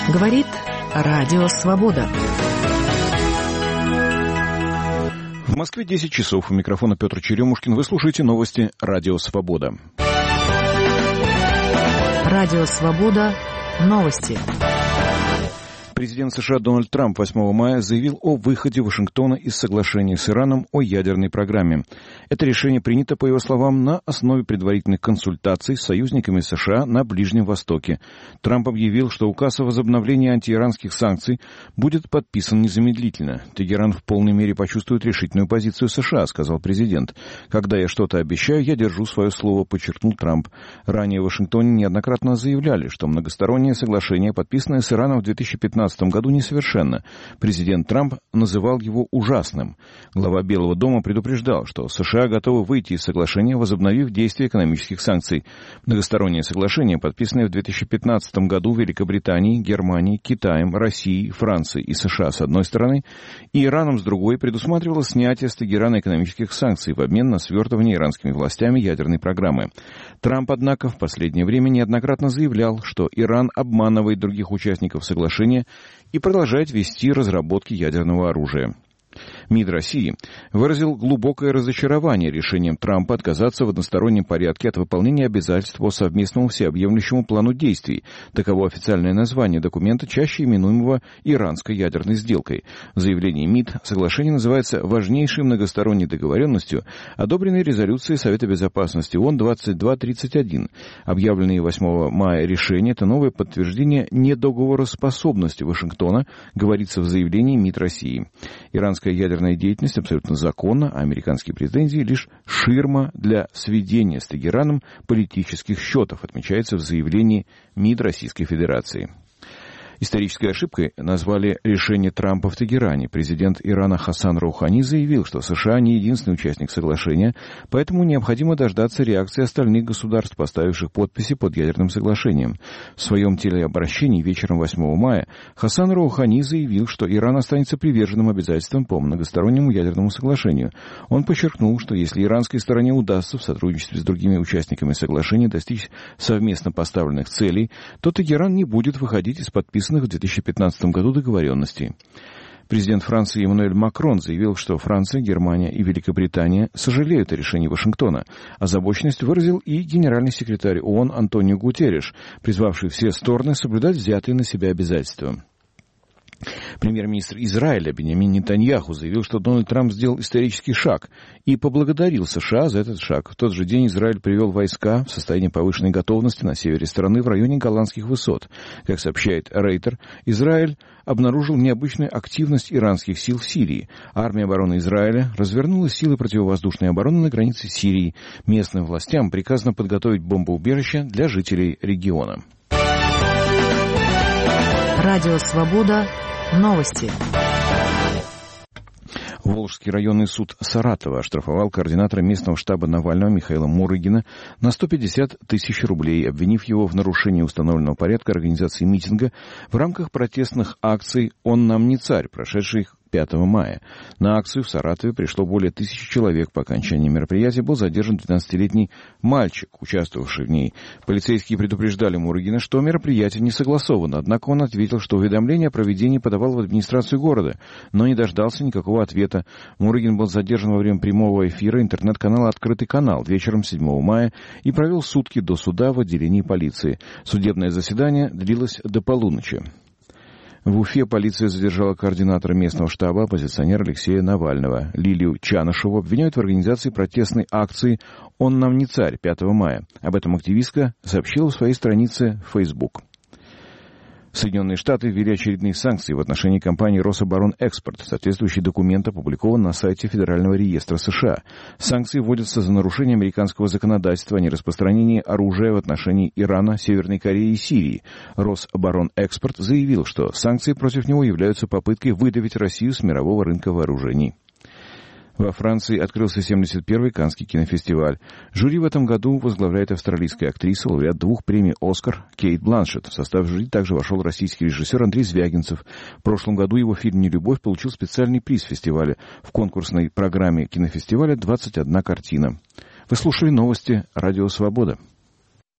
Говорит Радио Свобода. В Москве 10 часов. У микрофона Петр Черемушкин. Вы слушаете новости Радио Свобода. Радио Свобода. Новости. Президент США Дональд Трамп 8 мая заявил о выходе Вашингтона из соглашения с Ираном о ядерной программе. Это решение принято, по его словам, на основе предварительных консультаций с союзниками США на Ближнем Востоке. Трамп объявил, что указ о возобновлении антииранских санкций будет подписан незамедлительно. Тегеран в полной мере почувствует решительную позицию США, сказал президент. «Когда я что-то обещаю, я держу свое слово», подчеркнул Трамп. Ранее в Вашингтоне неоднократно заявляли, что многостороннее соглашение, подписанное с Ираном в 2015 году, несовершенно. Президент Трамп называл его ужасным. Глава Белого дома предупреждал, что США готовы выйти из соглашения, возобновив действие экономических санкций. Многостороннее соглашение, подписанное в 2015 году Великобританией, Германией, Китаем, Россией, Францией и США с одной стороны, и Ираном с другой, предусматривало снятие с Тегерана экономических санкций в обмен на свертывание иранскими властями ядерной программы. Трамп, однако, в последнее время неоднократно заявлял, что Иран обманывает других участников соглашения и продолжает вести разработки ядерного оружия. МИД России выразил глубокое разочарование решением Трампа отказаться в одностороннем порядке от выполнения обязательств по совместному всеобъемлющему плану действий. Таково официальное название документа, чаще именуемого иранской ядерной сделкой. В заявлении МИД соглашение называется важнейшей многосторонней договоренностью, одобренной резолюцией Совета Безопасности ООН 2231. Объявленные 8 мая решения — это новое подтверждение недоговороспособности Вашингтона, говорится в заявлении МИД России. Иранская ядерная деятельность абсолютно законна, а американские претензии — лишь ширма для сведения с Тегераном политических счетов, отмечается в заявлении МИД Российской Федерации. Исторической ошибкой назвали решение Трампа в Тегеране. Президент Ирана Хасан Роухани заявил, что США не единственный участник соглашения, поэтому необходимо дождаться реакции остальных государств, поставивших подписи под ядерным соглашением. В своем телеобращении вечером 8 мая Хасан Роухани заявил, что Иран останется приверженным обязательствам по многостороннему ядерному соглашению. Он подчеркнул, что если иранской стороне удастся в сотрудничестве с другими участниками соглашения достичь совместно поставленных целей, то Тегеран не будет выходить из подписанных в 2015 году договоренностей. Президент Франции Эммануэль Макрон заявил, что Франция, Германия и Великобритания сожалеют о решении Вашингтона. Озабоченность выразил и генеральный секретарь ООН Антонио Гутерриш, призвавший все стороны соблюдать взятые на себя обязательства. Премьер-министр Израиля Биньямин Нетаньяху заявил, что Дональд Трамп сделал исторический шаг и поблагодарил США за этот шаг. В тот же день Израиль привел войска в состоянии повышенной готовности на севере страны в районе Голландских высот. Как сообщает Рейтер, Израиль обнаружил необычную активность иранских сил в Сирии. Армия обороны Израиля развернула силы противовоздушной обороны на границе Сирии. Местным властям приказано подготовить бомбоубежище для жителей региона. Радио Свобода. Новости. Волжский районный суд Саратова оштрафовал координатора местного штаба Навального Михаила Мурыгина на 150 тысяч рублей, обвинив его в нарушении установленного порядка организации митинга в рамках протестных акций «Он нам не царь», прошедших 5 мая. На акцию в Саратове пришло более 1000 человек. По окончании мероприятия был задержан 12-летний мальчик, участвовавший в ней. Полицейские предупреждали Мурыгина, что мероприятие не согласовано, однако он ответил, что уведомление о проведении подавал в администрацию города, но не дождался никакого ответа. Мурыгин был задержан во время прямого эфира интернет-канала «Открытый канал» вечером 7 мая и провел сутки до суда в отделении полиции. Судебное заседание длилось до полуночи. В Уфе полиция задержала координатора местного штаба, оппозиционера Алексея Навального. Лилию Чанышеву обвиняют в организации протестной акции «Он нам не царь» 5 мая. Об этом активистка сообщила в своей странице в Facebook. Соединенные Штаты ввели очередные санкции в отношении компании «Рособоронэкспорт». Соответствующий документ опубликован на сайте Федерального реестра США. Санкции вводятся за нарушение американского законодательства о нераспространении оружия в отношении Ирана, Северной Кореи и Сирии. «Рособоронэкспорт» заявил, что санкции против него являются попыткой выдавить Россию с мирового рынка вооружений. Во Франции открылся 71-й Каннский кинофестиваль. Жюри в этом году возглавляет австралийская актриса, лауреат 2 премий «Оскар» Кейт Бланшетт. В состав жюри также вошел российский режиссер Андрей Звягинцев. В прошлом году его фильм «Нелюбовь» получил специальный приз фестиваля. В конкурсной программе кинофестиваля 21 картина. Вы слушали новости «Радио Свобода».